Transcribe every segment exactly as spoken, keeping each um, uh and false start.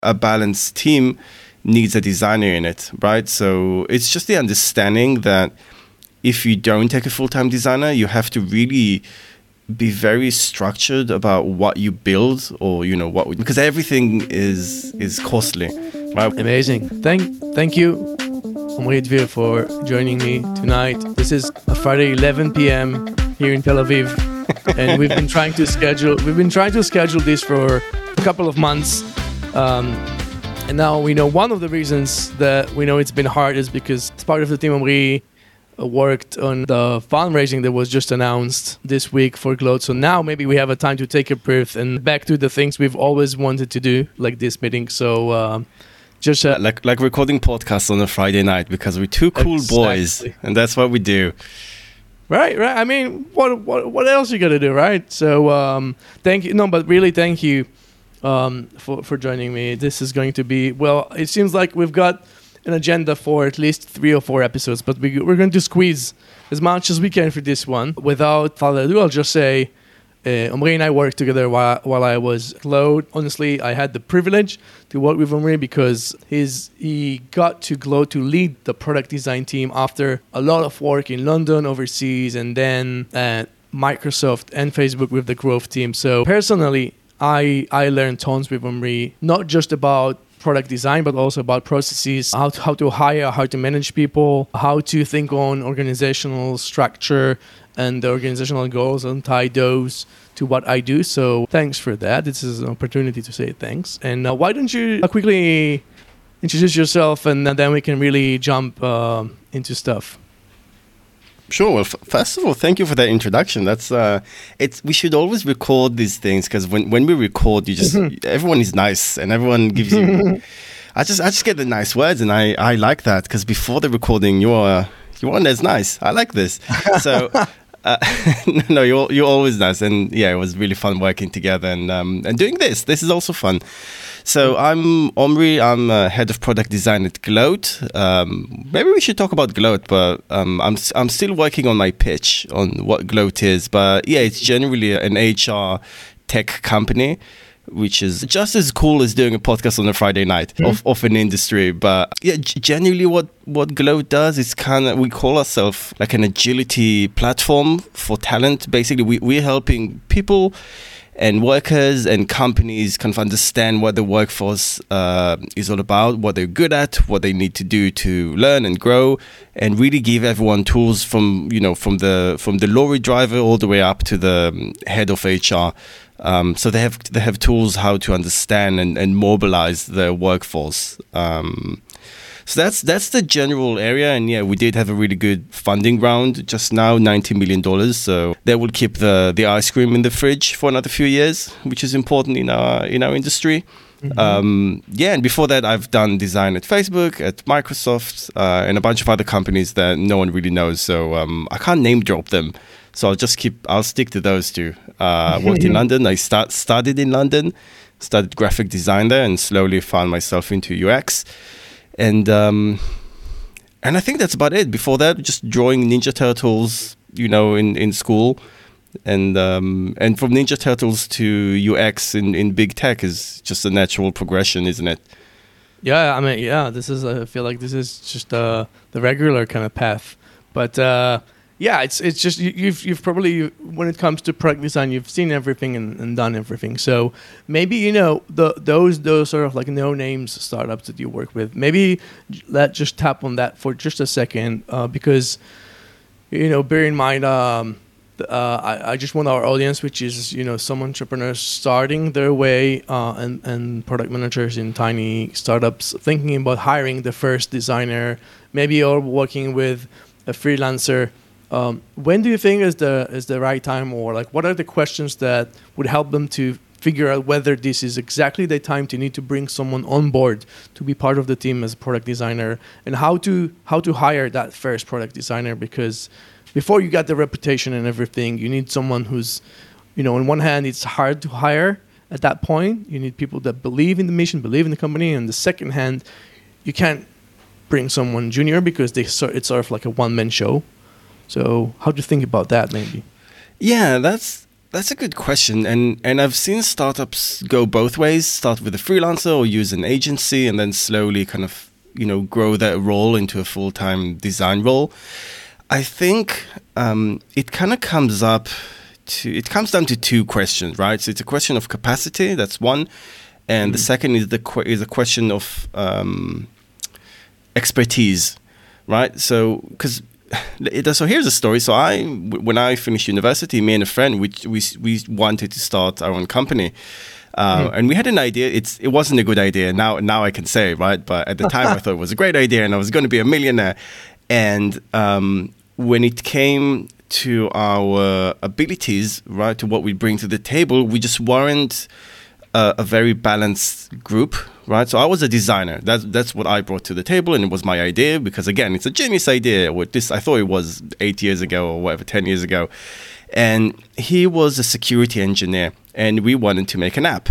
a balanced team needs a designer in it, right? So it's just the understanding that if you don't take a full-time designer, you have to really be very structured about what you build, or you know what, because everything is is costly, right? Amazing. Thank thank you, Omri Dvir, for joining me tonight. This is a Friday eleven p.m. here in Tel Aviv, and we've been trying to schedule we've been trying to schedule this for a couple of months, um, and now we know one of the reasons that we know it's been hard is because as part of the team, Omri worked on the fundraising that was just announced this week for Gloat. So now maybe we have a time to take a breath and back to the things we've always wanted to do, like this meeting. So uh, just uh, like like recording podcasts on a Friday night, because we're two cool exactly. boys, and that's what we do. Right, right. I mean, what what what else you gonna do, right? So um, thank you. No, but really, thank you um, for for joining me. This is going to be, well, it seems like we've got an agenda for at least three or four episodes, but we, we're going to squeeze as much as we can for this one. Without further ado, I'll just say, uh, Omri and I worked together while, while I was at Gloat. Honestly, I had the privilege to work with Omri because his, he got to Gloat to lead the product design team after a lot of work in London, overseas, and then at Microsoft and Facebook with the growth team. So personally, I, I learned tons with Omri, not just about product design, but also about processes, how to, how to hire, how to manage people, how to think on organizational structure and the organizational goals and tie those to what I do. So thanks for that. This is an opportunity to say thanks. And uh, why don't you uh, quickly introduce yourself, and then we can really jump uh, into stuff. Sure. Well, f- first of all, thank you for that introduction. That's uh, it's. We should always record these things, because when, when we record, you just everyone is nice and everyone gives you. I just I just get the nice words, and I, I like that, because before the recording, you're you weren't as nice. I like this. So uh, no, you're you're always nice, and yeah, it was really fun working together and um and doing this. This is also fun. So I'm Omri. I'm uh, head of product design at Gloat. Um, maybe we should talk about Gloat, but um, I'm I'm still working on my pitch on what Gloat is. But yeah, it's generally an H R tech company, which is just as cool as doing a podcast on a Friday night mm-hmm. of, of an industry. But yeah, g- generally what, what Gloat does is kind of, we call ourselves like an agility platform for talent. Basically, we, we're helping people and workers and companies kind of understand what the workforce uh, is all about, what they're good at, what they need to do to learn and grow, and really give everyone tools from, you know, from the from the lorry driver all the way up to the head of H R. Um, so they have they have tools how to understand and, and mobilize their workforce. Um, so that's that's the general area, and yeah, we did have a really good funding round just now, ninety million dollars. So that will keep the, the ice cream in the fridge for another few years, which is important in our in our industry. Mm-hmm. Um, yeah, and before that, I've done design at Facebook, at Microsoft, uh, and a bunch of other companies that no one really knows. So um, I can't name drop them. So I'll just keep, I'll stick to those two. Uh, I worked in London. I start, studied in London, studied graphic design there, and slowly found myself into U X. And um, and I think that's about it. Before that, just drawing Ninja Turtles, you know, in, in school. And um, and from Ninja Turtles to U X in, in big tech is just a natural progression, isn't it? Yeah, I mean, yeah, this is, I feel like this is just uh, the regular kind of path. But uh, yeah, it's it's just, you, you've you've probably, when it comes to product design, you've seen everything and, and done everything. So maybe, you know, the those those sort of like no-names startups that you work with, maybe let's just tap on that for just a second, uh, because, you know, bear in mind, um, Uh, I, I just want our audience, which is, you know, some entrepreneurs starting their way uh, and, and product managers in tiny startups thinking about hiring the first designer, maybe you're working with a freelancer. Um, when do you think is the is the right time, or like what are the questions that would help them to figure out whether this is exactly the time to need to bring someone on board to be part of the team as a product designer, and how to how to hire that first product designer? Because before you got the reputation and everything, you need someone who's, you know, on one hand, it's hard to hire at that point. You need people that believe in the mission, believe in the company. And the second hand, you can't bring someone junior because they sort, it's sort of like a one-man show. So how do you think about that, maybe? Yeah, that's that's a good question, and and I've seen startups go both ways: start with a freelancer or use an agency, and then slowly kind of you know grow that role into a full time design role. I think um, it kind of comes up to it comes down to two questions, right? So it's a question of capacity. That's one, and mm-hmm. the second is the que- is a question of um, expertise, right? So because so here's a story. So I, when I finished university, me and a friend, we we we wanted to start our own company, uh, mm. and we had an idea. It's it wasn't a good idea. Now now I can say, right? But at the time, I thought it was a great idea, and I was going to be a millionaire. And um, when it came to our abilities, right, to what we bring to the table, we just weren't a, a very balanced group. Right, so I was a designer. That's that's what I brought to the table, and it was my idea because again, it's a genius idea. With this, I thought it was eight years ago or whatever, ten years ago, and he was a security engineer, and we wanted to make an app.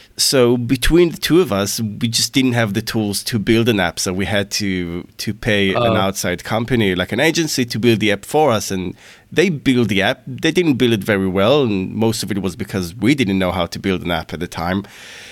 So between the two of us, we just didn't have the tools to build an app. So we had to to pay uh, an outside company, like an agency, to build the app for us, and they built the app. They didn't build it very well, and most of it was because we didn't know how to build an app at the time,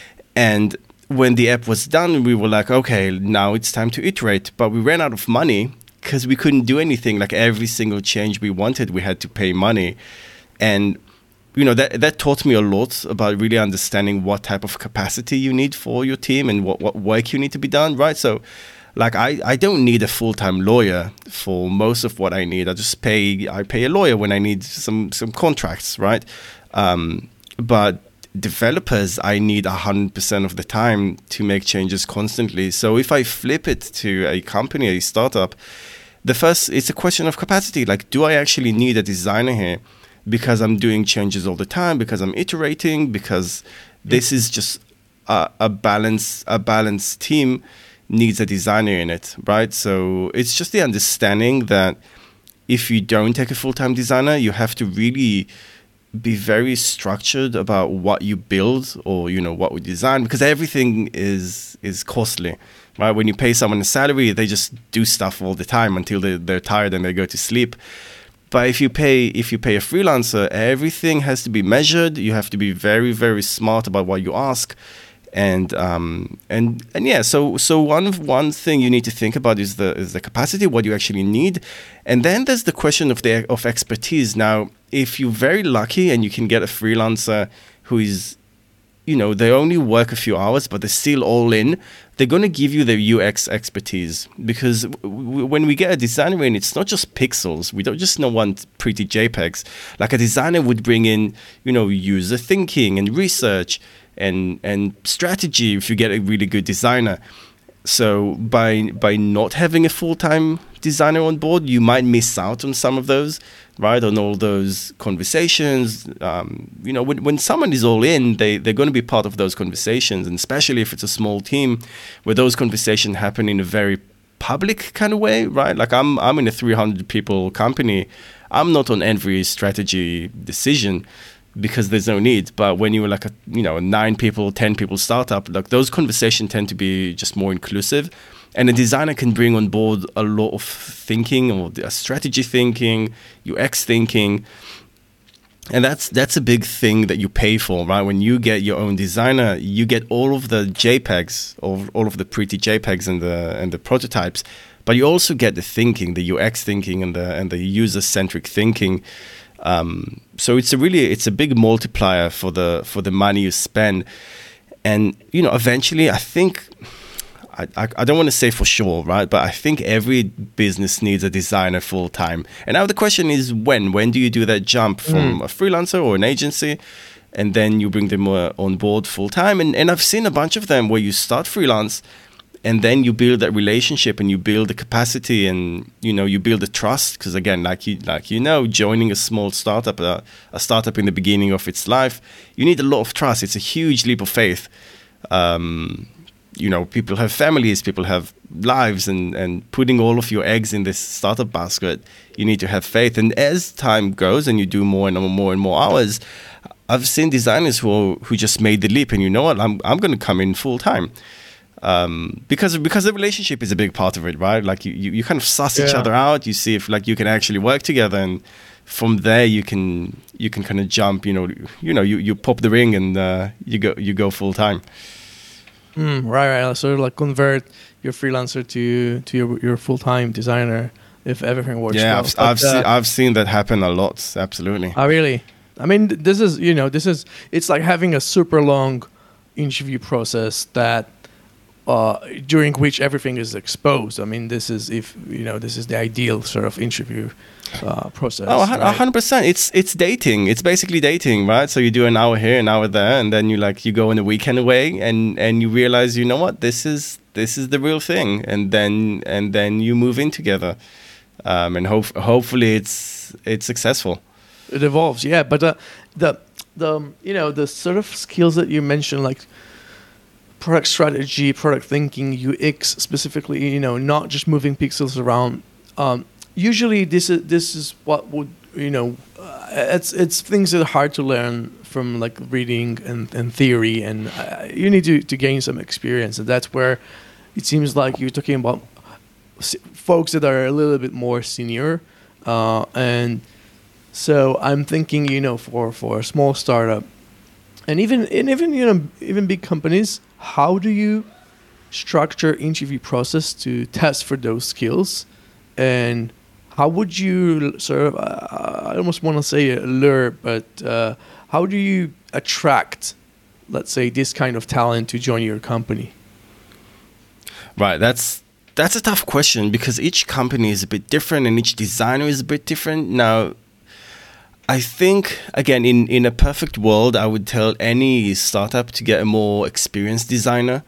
and when the app was done, we were like, okay, now it's time to iterate. But we ran out of money because we couldn't do anything. Like every single change we wanted, we had to pay money. And, you know, that that taught me a lot about really understanding what type of capacity you need for your team and what, what work you need to be done, right? So, like, I, I don't need a full-time lawyer for most of what I need. I just pay, I pay a lawyer when I need some, some contracts, right? Um, but developers, I need one hundred percent of the time to make changes constantly. So if I flip it to a company, a startup, the first, it's a question of capacity. Like, do I actually need a designer here because I'm doing changes all the time, because I'm iterating, because this is just a, a balance, a balanced team needs a designer in it, right? So it's just the understanding that if you don't take a full-time designer, you have to really be very structured about what you build or, you know, what we design, because everything is is costly, right? When you pay someone a salary, they just do stuff all the time until they, they're tired and they go to sleep. But if you pay if you pay a freelancer, everything has to be measured. You have to be very, very smart about what you ask. And um and and yeah, so so one one thing you need to think about is the is the capacity, what you actually need, and then there's the question of the of expertise. Now, if you're very lucky and you can get a freelancer who is, you know, they only work a few hours, but they're still all in, they're going to give you the U X expertise. Because w- when we get a designer in, it's not just pixels. We don't just not want pretty JPEGs. Like a designer would bring in, you know, user thinking and research and and strategy if you get a really good designer. So by by not having a full-time designer on board, you might miss out on some of those, right? On all those conversations. Um, you know, when when someone is all in, they, they're going to be part of those conversations, and especially if it's a small team where those conversations happen in a very public kind of way, right? Like I'm I'm in a three hundred people company. I'm not on every strategy decision, because there's no need. But when you were like a, you know, a nine people, ten people startup, like those conversations tend to be just more inclusive. And a designer can bring on board a lot of thinking, or a strategy thinking, U X thinking. And that's that's a big thing that you pay for, right? When you get your own designer, you get all of the JPEGs, or all of the pretty JPEGs and the and the prototypes, but you also get the thinking, the U X thinking, and the and the user-centric thinking. Um, so it's a really it's a big multiplier for the for the money you spend, and you know eventually I think I I, I don't want to say for sure, right? But I think every business needs a designer full time. And now the question is when when do you do that jump from mm. a freelancer or an agency, and then you bring them uh, on board full time? And and I've seen a bunch of them where you start freelance, and then you build that relationship and you build the capacity, and you know you build the trust, because again, like you like you know, joining a small startup, uh, a startup in the beginning of its life, you need a lot of trust. It's a huge leap of faith. Um, you know, people have families, people have lives, and and putting all of your eggs in this startup basket, you need to have faith. And as time goes and you do more and more and more hours, I've seen designers who who just made the leap, and you know what, I'm I'm going to come in full time. Um, because because the relationship is a big part of it, right? Like you, you, you kind of suss yeah. each other out. You see if like you can actually work together, and from there you can you can kind of jump. You know, you know, you, you pop the ring and uh, you go you go full time. Mm, right, right. Sort of like convert your freelancer to to your your full time designer if everything works. Yeah, well. I've But, I've, uh, seen, I've seen that happen a lot. Absolutely. Oh, really? I mean, th- this is, you know, this is, it's like having a super long interview process that, uh, during which everything is exposed. I mean, this is, if, you know, this is the ideal sort of interview uh, process. Oh, a right? hundred percent. It's it's dating. It's basically dating, right? So you do an hour here, an hour there, and then you like you go on a weekend away, and and you realize, you know what, this is this is the real thing, and then and then you move in together, um, and hope hopefully it's it's successful. It evolves, yeah. But uh, the the um, you know, the sort of skills that you mentioned, like product strategy, product thinking, U X specifically, you know, not just moving pixels around. Um, usually, this is this is what would, you know, uh, it's it's things that are hard to learn from like reading and, and theory, and uh, you need to, to gain some experience, and that's where it seems like you're talking about s- folks that are a little bit more senior, uh, and so I'm thinking, you know, for, for a small startup, and even and even you know even big companies, how do you structure interview process to test for those skills, and how would you sort of, uh, I almost want to say lure, but uh, how do you attract, let's say, this kind of talent to join your company? Right. That's that's a tough question because each company is a bit different and each designer is a bit different. Now, I think, again, in, in a perfect world, I would tell any startup to get a more experienced designer,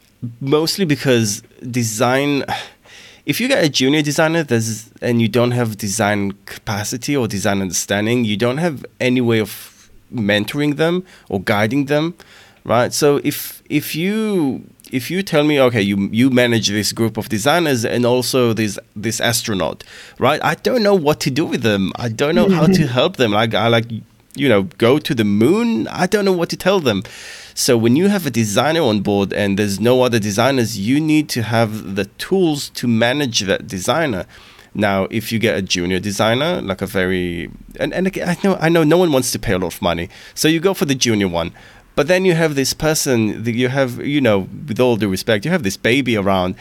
mostly because design, if you get a junior designer there's, and you don't have design capacity or design understanding, you don't have any way of mentoring them or guiding them, right? So if if you if you tell me, okay, you you manage this group of designers and also this this astronaut, right? I don't know what to do with them. I don't know how to help them. Like I like, you know, go to the moon. I don't know what to tell them. So when you have a designer on board and there's no other designers, you need to have the tools to manage that designer. Now, if you get a junior designer, like a very, and, and again, I know I know no one wants to pay a lot of money, so you go for the junior one. But then you have this person that you have, you know, with all due respect, you have this baby around,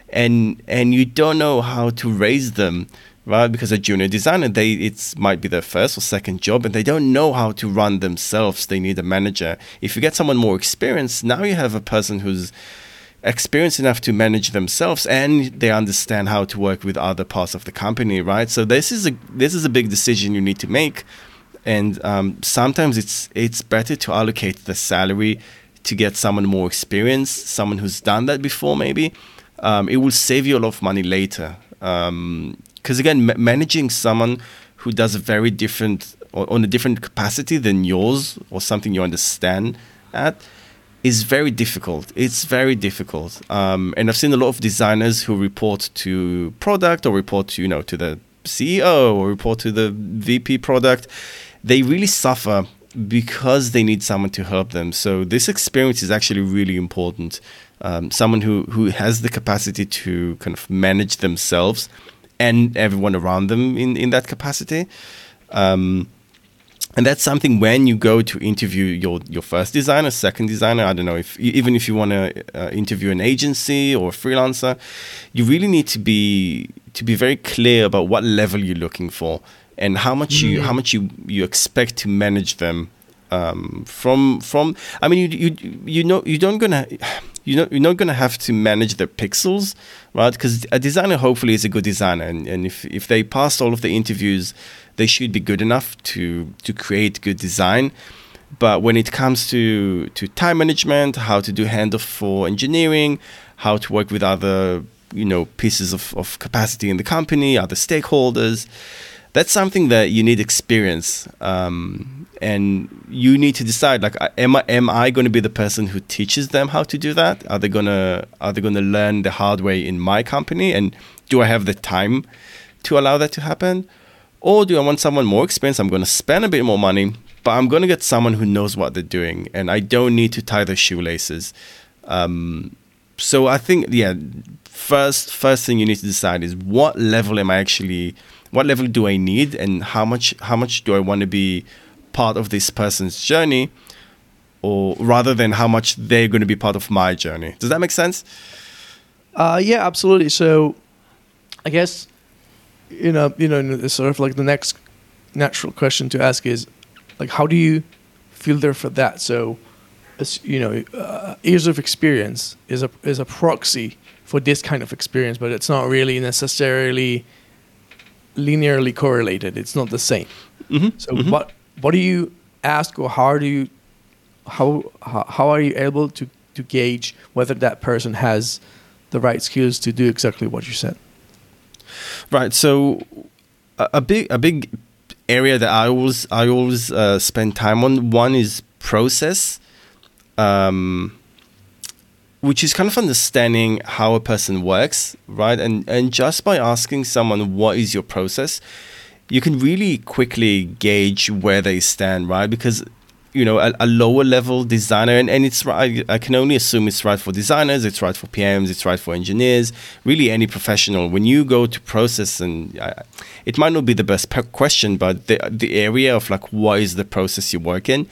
and and you don't know how to raise them, right? Because a junior designer, they it's might be their first or second job, and they don't know how to run themselves. They need a manager. If you get someone more experienced, now you have a person who's experienced enough to manage themselves, and they understand how to work with other parts of the company, right? So this is a this is a big decision you need to make. And um, sometimes it's it's better to allocate the salary to get someone more experienced, someone who's done that before. Maybe um, it will save you a lot of money later. Because um, again, ma- managing someone who does a very different or on a different capacity than yours or something you understand at is very difficult. It's very difficult. Um, and I've seen a lot of designers who report to product or report to you know to the C E O or report to the V P product. They really suffer because they need someone to help them. So this experience is actually really important. Um, someone who, who has the capacity to kind of manage themselves and everyone around them in, in that capacity. Um, and that's something when you go to interview your, your first designer, second designer, I don't know, if even if you want to uh, interview an agency or a freelancer, you really need to be to be very clear about what level you're looking for. And how much mm-hmm. you how much you, you expect to manage them um, from from I mean you you you know you don't gonna you know you're not gonna have to manage the pixels, right? Because a designer hopefully is a good designer, and, and if if they passed all of the interviews, they should be good enough to to create good design. But when it comes to to time management, how to do handoff for engineering, how to work with other you know pieces of, of capacity in the company, other stakeholders. That's something that you need experience, um, and you need to decide. Like, am I am I going to be the person who teaches them how to do that? Are they gonna Are they gonna learn the hard way in my company? And do I have the time to allow that to happen? Or do I want someone more experienced? I'm going to spend a bit more money, but I'm going to get someone who knows what they're doing, and I don't need to tie their shoelaces. Um, so I think, yeah, first first thing you need to decide is what level am I actually what level do I need, and how much how much do I want to be part of this person's journey, or rather than how much they're going to be part of my journey. Does that make sense? Uh, yeah, absolutely. So, I guess, you know, you know, sort of like the next natural question to ask is, like, how do you filter for that? So, as you know, uh, years of experience is a is a proxy for this kind of experience, but it's not really necessarily linearly correlated. It's not the same. Mm-hmm. So, mm-hmm. what what do you ask, or how do you how how, how are you able to to gauge whether that person has the right skills to do exactly what you said? Right. So a, a big a big area that I always I always uh, spend time on, one is process, um, which is kind of understanding how a person works, right? And and just by asking someone what is your process, you can really quickly gauge where they stand, right? Because you know, a, a lower level designer, and, and it's right, I can only assume it's right for designers, it's right for P Ms, it's right for engineers, really any professional. When you go to process, and uh, it might not be the best pe- question, but the the area of like, what is the process you work in?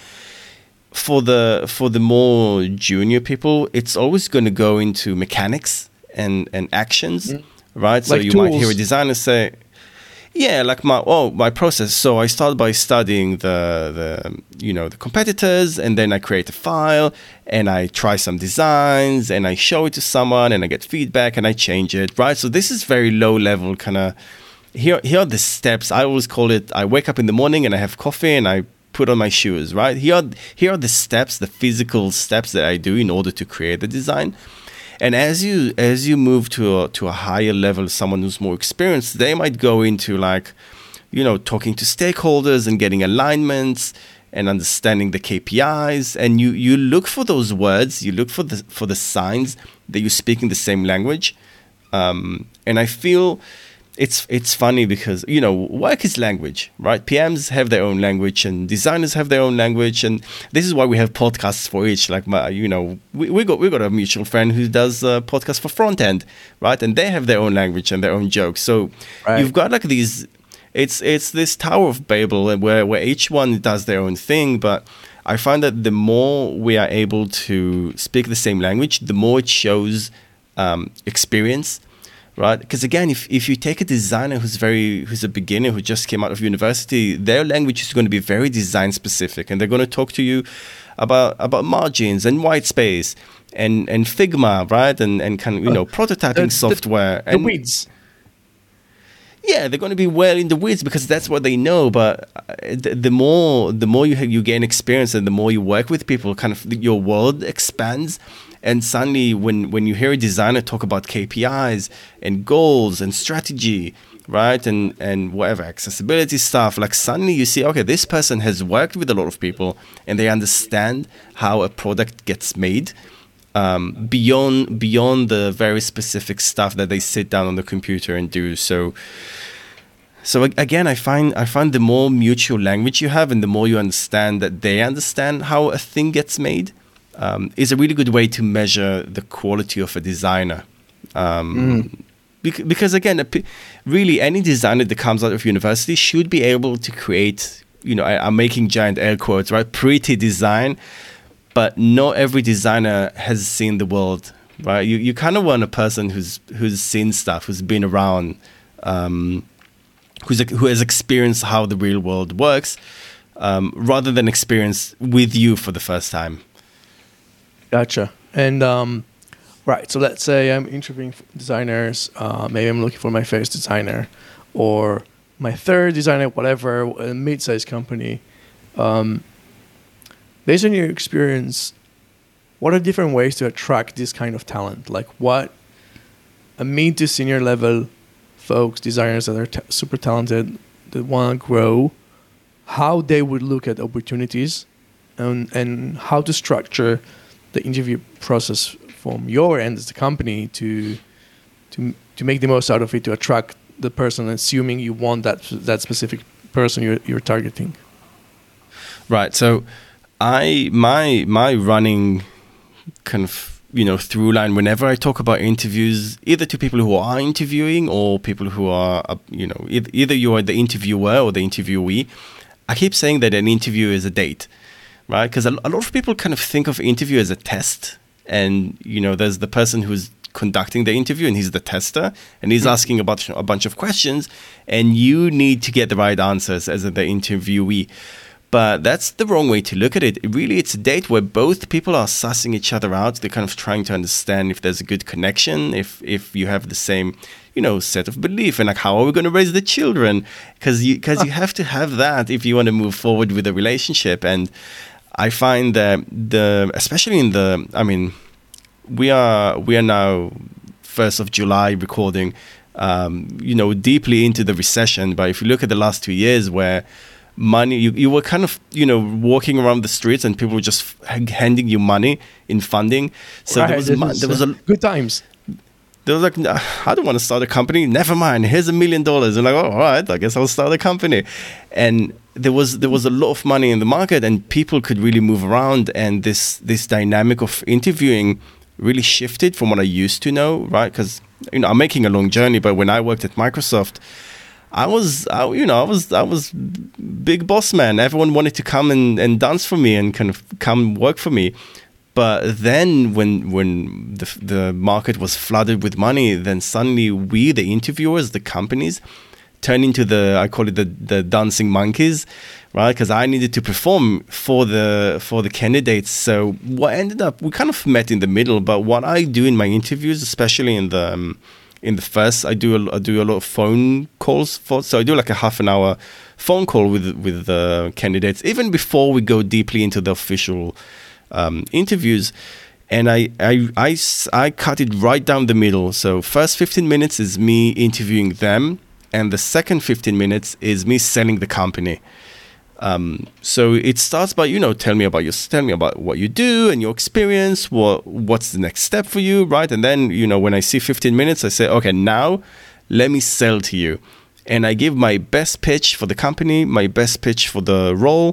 For the for the more junior people, it's always going to go into mechanics and, and actions, mm. right? So like you tools. might hear a designer say, yeah, like my oh my process. So I start by studying the the you know the competitors, and then I create a file, and I try some designs, and I show it to someone, and I get feedback, and I change it. Right. So this is very low level kind of. Here here are the steps. I always call it. I wake up in the morning and I have coffee and I put on my shoes. Right. Here are, here are the steps, the physical steps that I do in order to create the design. And as you as you move to a, to a higher level, someone who's more experienced, they might go into like, you know, talking to stakeholders and getting alignments and understanding the K P Is. And you you look for those words, you look for the for the signs that you speak in the same language. Um, and I feel it's it's funny because, you know, work is language, right? P Ms have their own language and designers have their own language, and this is why we have podcasts for each. Like, my, you know, we we got we got a mutual friend who does a podcast for front end, right? And they have their own language and their own jokes. So right. You've got like these. It's it's this Tower of Babel where where each one does their own thing, but I find that the more we are able to speak the same language, the more it shows um, experience. Right, because again, if, if you take a designer who's very who's a beginner who just came out of university, their language is going to be very design specific, and they're going to talk to you about about margins and white space and, and Figma, right, and and kind of you know prototyping uh, software. The, and the weeds. Yeah, they're going to be well in the weeds because that's what they know. But the, the more the more you have, you gain experience and the more you work with people, kind of your world expands. And suddenly, when, when you hear a designer talk about K P Is and goals and strategy, right, and and whatever accessibility stuff, like suddenly you see, okay, this person has worked with a lot of people and they understand how a product gets made. Um, beyond beyond the very specific stuff that they sit down on the computer and do. So, so again, I find I find the more mutual language you have, and the more you understand that they understand how a thing gets made, um, is a really good way to measure the quality of a designer. Um, mm. bec- because again, a p- really any designer that comes out of university should be able to create. You know, I, I'm making giant air quotes, right? Pretty design. But not every designer has seen the world, right? You you kind of want a person who's who's seen stuff, who's been around, um, who's who has experienced how the real world works, um, rather than experience with you for the first time. Gotcha. And um, right, so let's say I'm interviewing designers. Uh, maybe I'm looking for my first designer, or my third designer, whatever, a mid-sized company. Um, Based on your experience, what are different ways to attract this kind of talent? Like what a mid to senior level folks, designers that are t- super talented, that want to grow, how they would look at opportunities and, and how to structure the interview process from your end as the company to, to, to make the most out of it, to attract the person, assuming you want that, that specific person you're, you're targeting. Right. So, I my my running kind of you know, through line whenever I talk about interviews, either to people who are interviewing or people who are, uh, you know, e- either you are the interviewer or the interviewee. I keep saying that an interview is a date, right? Because a, a lot of people kind of think of interview as a test, and you know, there's the person who's conducting the interview and he's the tester and he's mm-hmm. asking about a bunch of questions, and you need to get the right answers as the interviewee. But that's the wrong way to look at it. Really, it's a date where both people are sussing each other out. They're kind of trying to understand if there's a good connection, if if you have the same, you know, set of belief, and like how are we going to raise the children? Because you because you have to have that if you want to move forward with a relationship. And I find that the especially in the, I mean, we are we are now first of July recording, um, you know, deeply into the recession. But if you look at the last two years where money, you, you were kind of, you know, walking around the streets and people were just handing you money in funding. So right, there was mo- there was a good times. There was like, I don't want to start a company. Never mind. Here's a million dollars. And like, oh, all right, I guess I'll start a company. And there was there was a lot of money in the market, and people could really move around. And this this dynamic of interviewing really shifted from what I used to know, right? Because, you know, I'm making a long journey, but when I worked at Microsoft, I was, I, you know, I was, I was big boss man. Everyone wanted to come and, and dance for me and kind of come work for me. But then when when the the market was flooded with money, then suddenly we, the interviewers, the companies, turned into the, I call it the, the dancing monkeys, right? Because I needed to perform for the for the candidates. So what ended up, we kind of met in the middle. But what I do in my interviews, especially in the um, in the first, I do a, I do a lot of phone calls for. So I do like a half an hour phone call with with the candidates, even before we go deeply into the official um, interviews. And I, I, I, I cut it right down the middle. So first fifteen minutes is me interviewing them, and the second fifteen minutes is me selling the company. Um, so it starts by, you know, tell me about your, tell me about what you do and your experience. What, what's the next step for you, right? And then, you know, when I see fifteen minutes, I say, okay, now let me sell to you. And I give my best pitch for the company, my best pitch for the role.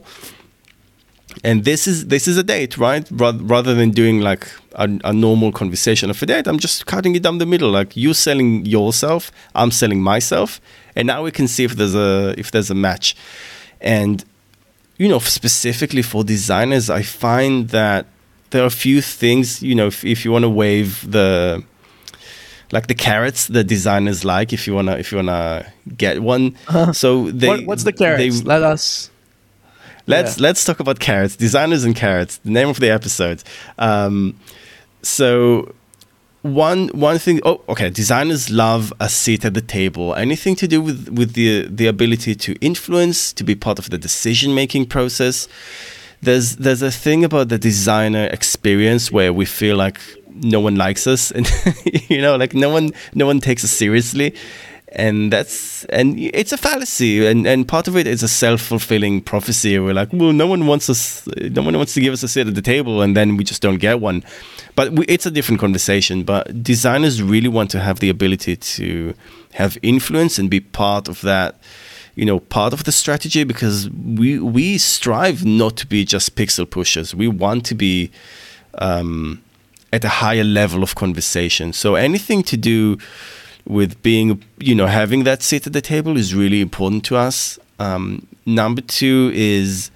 And this is this is a date, right? Rather, rather than doing like a, a normal conversation of a date, I'm just cutting it down the middle. Like, you selling yourself, I'm selling myself, and now we can see if there's a if there's a match. And, you know, specifically for designers, I find that there are a few things, you know, if, if you want to wave the, like the carrots the designers like, if you wanna if you wanna get one. Uh, so they, what, what's the carrots? They, Let us. Let's yeah. let's talk about carrots, designers and carrots. The name of the episode. Um, so one one thing. Oh, okay. Designers love a seat at the table. Anything to do with with the the ability to influence, to be part of the decision making process. There's there's a thing about the designer experience where we feel like no one likes us, and you know, like no one no one takes us seriously. And that's and it's a fallacy, and, and part of it is a self-fulfilling prophecy. We're like, well, no one wants us, no one wants to give us a seat at the table, and then we just don't get one. But we, it's a different conversation. But designers really want to have the ability to have influence and be part of that, you know, part of the strategy, because we we strive not to be just pixel pushers. We want to be um, at a higher level of conversation. So anything to do with being, you know, having that seat at the table is really important to us. Um, number two is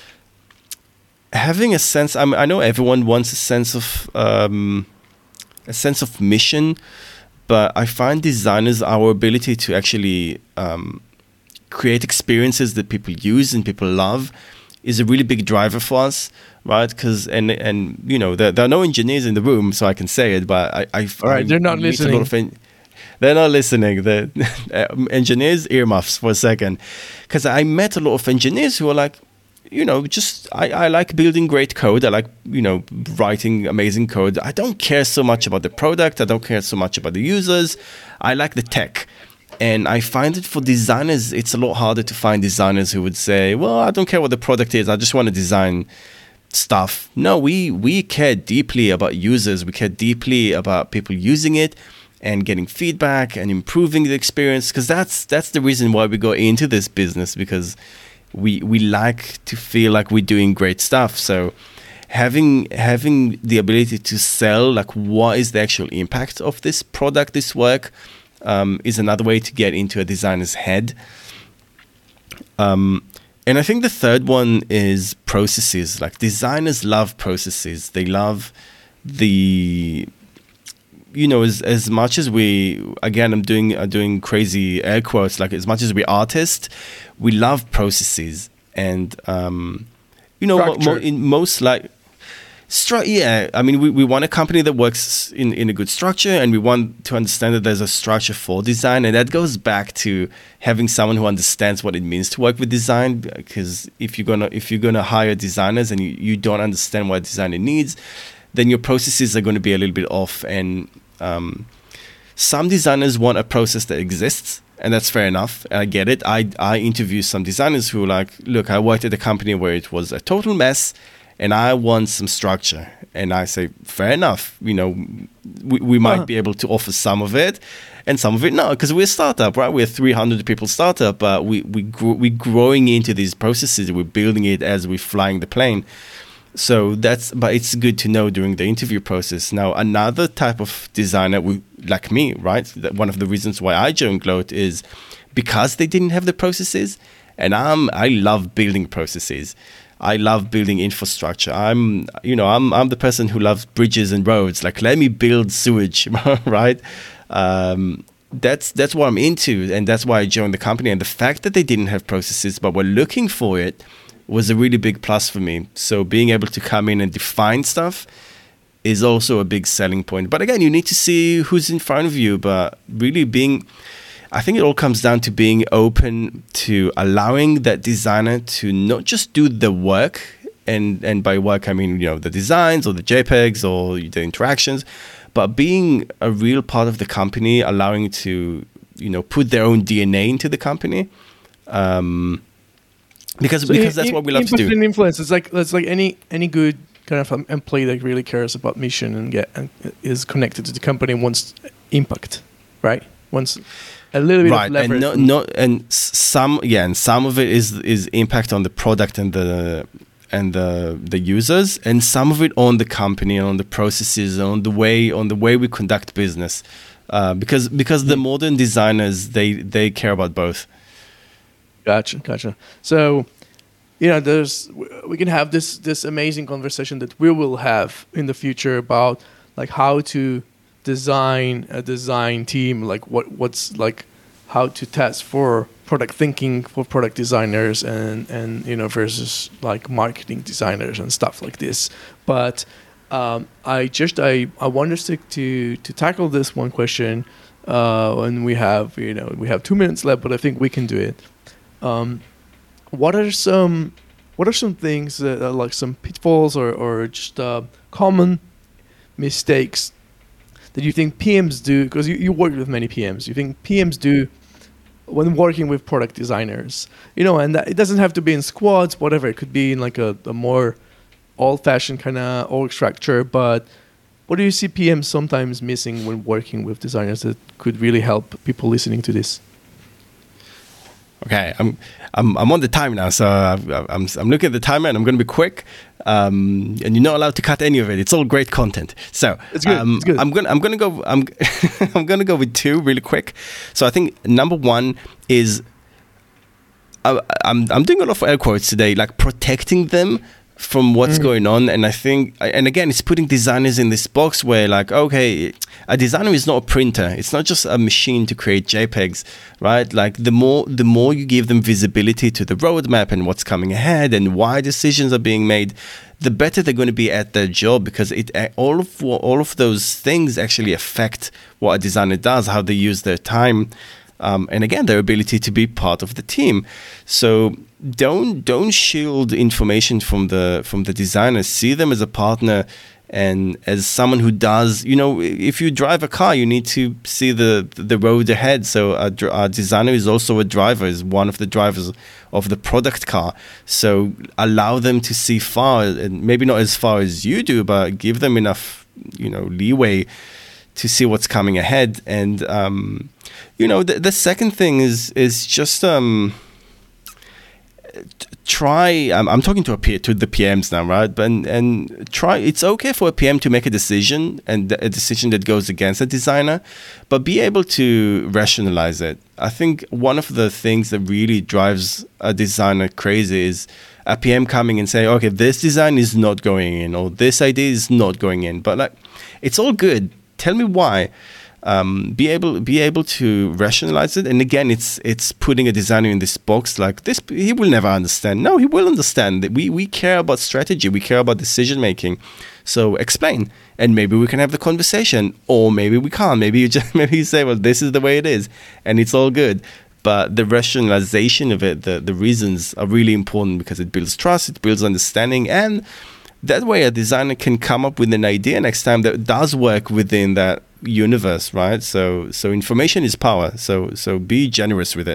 having a sense. I mean, I know everyone wants a sense of um, a sense of mission, but I find designers, our ability to actually um, create experiences that people use and people love, is a really big driver for us, right? Because and and you know, there, there are no engineers in the room, so I can say it. But I, I all right, I they're not listening. A lot of en- They're not listening. The engineers, earmuffs for a second. Because I met a lot of engineers who are like, you know, just, I, I like building great code. I like, you know, writing amazing code. I don't care so much about the product. I don't care so much about the users. I like the tech. And I find it for designers, it's a lot harder to find designers who would say, well, I don't care what the product is. I just want to design stuff. No, we, we care deeply about users. We care deeply about people using it and getting feedback and improving the experience, because that's that's the reason why we go into this business, because we we like to feel like we're doing great stuff. So having having the ability to sell, like what is the actual impact of this product, this work, um, is another way to get into a designer's head. Um, and I think the third one is processes. Like designers love processes. They love the, you know, as as much as we, again, I'm doing I'm doing crazy air quotes, like as much as we artists, we love processes. And, um, you know, mo- mo- in most like, stru- yeah, I mean, we, we want a company that works in, in a good structure, and we want to understand that there's a structure for design. And that goes back to having someone who understands what it means to work with design. Because if you're gonna if you're gonna hire designers and you, you don't understand what a designer needs, then your processes are going to be a little bit off. And um, some designers want a process that exists. And that's fair enough. I get it. I I interview some designers who are like, look, I worked at a company where it was a total mess, and I want some structure. And I say, fair enough. You know, we, we might uh-huh. be able to offer some of it, and some of it no, because we're a startup, right? We're a three hundred people startup, but we we gr- we're growing into these processes. We're building it as we're flying the plane. So that's, but it's good to know during the interview process. Now, another type of designer, we, like me, right? That one of the reasons why I joined Gloat is because they didn't have the processes, and I'm I love building processes. I love building infrastructure. I'm, you know, I'm I'm the person who loves bridges and roads. Like, let me build sewage, right? Um, that's that's what I'm into, and that's why I joined the company. And the fact that they didn't have processes, but were looking for it, was a really big plus for me. So being able to come in and define stuff is also a big selling point. But again, you need to see who's in front of you. But really being, I think it all comes down to being open to allowing that designer to not just do the work. And, and by work, I mean, you know, the designs or the JPEGs or the interactions, but being a real part of the company, allowing to, you know, put their own D N A into the company. Um, Because so because in, that's what we love to do. And influence. It's like it's like any any good kind of employee that really cares about mission and get and is connected to the company and wants impact, right? Wants a little bit right. of leverage. And no, no, and some yeah, and some of it is is impact on the product and the and the the users, and some of it on the company, on the processes, on the way on the way we conduct business. Uh, because because the modern designers they they care about both. Gotcha, gotcha. So, you know, there's we can have this this amazing conversation that we will have in the future about like how to design a design team, like what what's like how to test for product thinking for product designers and and you know versus like marketing designers and stuff like this. But um, I just I I want us to to to tackle this one question, uh, and we have you know we have two minutes left, but I think we can do it. Um, what are some what are some things that are like some pitfalls or, or just uh, common mistakes that you think P Ms do, because you, you work with many P Ms, you think P Ms do when working with product designers, you know, and that, it doesn't have to be in squads, whatever, it could be in like a, a more old-fashioned kind of org structure, but what do you see P Ms sometimes missing when working with designers that could really help people listening to this? Okay, I'm I'm I'm on the time now, so I'm I'm looking at the timer, and I'm going to be quick. Um, and you're not allowed to cut any of it. It's all great content. So it's good. Um, it's good. I'm going I'm going to go I'm I'm going to go with two really quick. So I think number one is I, I'm I'm doing a lot of air quotes today, like protecting them from what's mm. going on. And I think, and again, it's putting designers in this box where like, okay, a designer is not a printer. It's not just a machine to create JPEGs, right? Like the more, the more you give them visibility to the roadmap and what's coming ahead and why decisions are being made, the better they're going to be at their job, because it all of all of those things actually affect what a designer does, how they use their time. Um, and again, their ability to be part of the team. So don't don't shield information from the from the designers. See them as a partner and as someone who does. You know, if you drive a car, you need to see the the road ahead. So a, a designer is also a driver, is one of the drivers of the product car. So allow them to see far, and maybe not as far as you do, but give them enough, you know, leeway to see what's coming ahead. And um, you know, the, the second thing is is just um, t- try. I'm, I'm talking to a P, to the P Ms now, right? But and, and try. It's okay for a P M to make a decision and a decision that goes against a designer, but be able to rationalize it. I think one of the things that really drives a designer crazy is a P M coming and saying, "Okay, this design is not going in, or this idea is not going in." But like, it's all good. Tell me why. Um, be able be able to rationalize it, and again, it's it's putting a designer in this box like this. He will never understand. No, he will understand. We we care about strategy. We care about decision making. So explain, and maybe we can have the conversation, or maybe we can't. Maybe you just maybe you say, well, this is the way it is, and it's all good. But the rationalization of it, the the reasons are really important because it builds trust, it builds understanding, and that way a designer can come up with an idea next time that does work within that universe, right? So so information is power. So so be generous with it.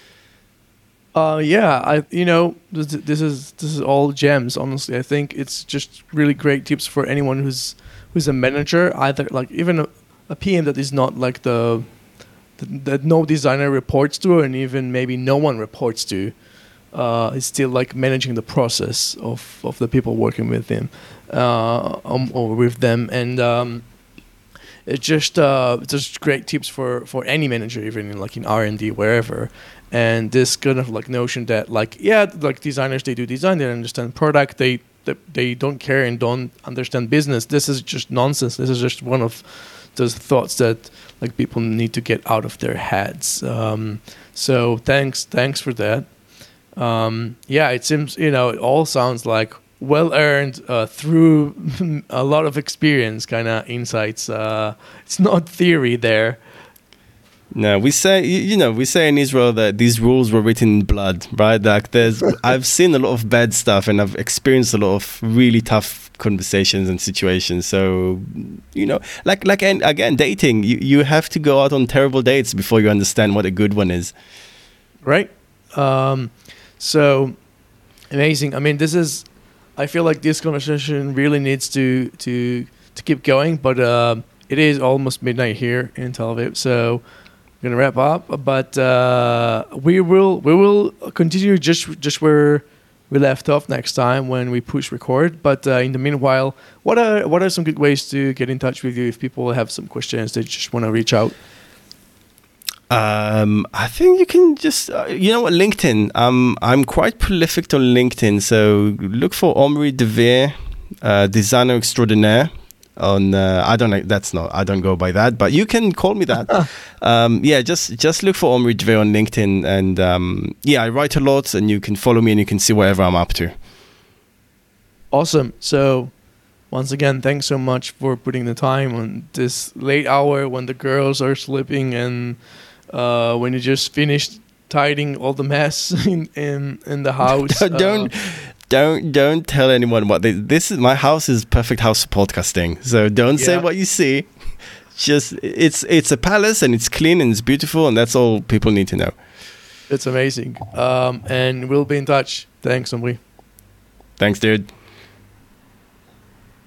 Uh, yeah, I you know this, this is this is all gems. Honestly, I think it's just really great tips for anyone who's who's a manager, either like even a, a P M that is not like the, the that no designer reports to, and even maybe no one reports to. Uh, is still like managing the process of, of the people working with him uh, um, or with them, and um, it's just uh, just great tips for, for any manager, even in like in R and D wherever. And this kind of like notion that like yeah, like designers, they do design, they understand product, they they, they don't care and don't understand business. This is just nonsense. This is just one of those thoughts that like people need to get out of their heads. Um, so thanks thanks for that. Um, yeah, it seems, you know, it all sounds like well-earned uh, through a lot of experience kind of insights. Uh, it's not theory there. No, we say, you, you know, we say in Israel that these rules were written in blood, right? Like there's, I've seen a lot of bad stuff and I've experienced a lot of really tough conversations and situations. So, you know, like, like and again, dating, you, you have to go out on terrible dates before you understand what a good one is. Right. Um, So amazing. I mean, this is, I feel like this conversation really needs to to to keep going, but uh, it is almost midnight here in Tel Aviv, so we're gonna wrap up. But uh, we will we will continue just just where we left off next time when we push record. But uh, in the meanwhile, what are what are some good ways to get in touch with you if people have some questions they just want to reach out? Um, I think you can just, uh, you know what, LinkedIn. Um, I'm quite prolific on LinkedIn, so look for Omri Devere, uh, designer extraordinaire. On uh, I don't know, that's not, I don't go by that, but you can call me that. um, yeah, just just look for Omri Devere on LinkedIn, and um, yeah, I write a lot, and you can follow me, and you can see whatever I'm up to. Awesome. So once again, thanks so much for putting the time on this late hour when the girls are sleeping and uh, when you just finished tidying all the mess in in, in the house. don't uh, don't don't tell anyone what they, this is. My house is perfect house for podcasting, so don't Yeah. say what you see. Just it's it's a palace and it's clean and it's beautiful, and that's all people need to know. It's amazing. Um, and we'll be in touch. Thanks, Omri. Thanks, dude.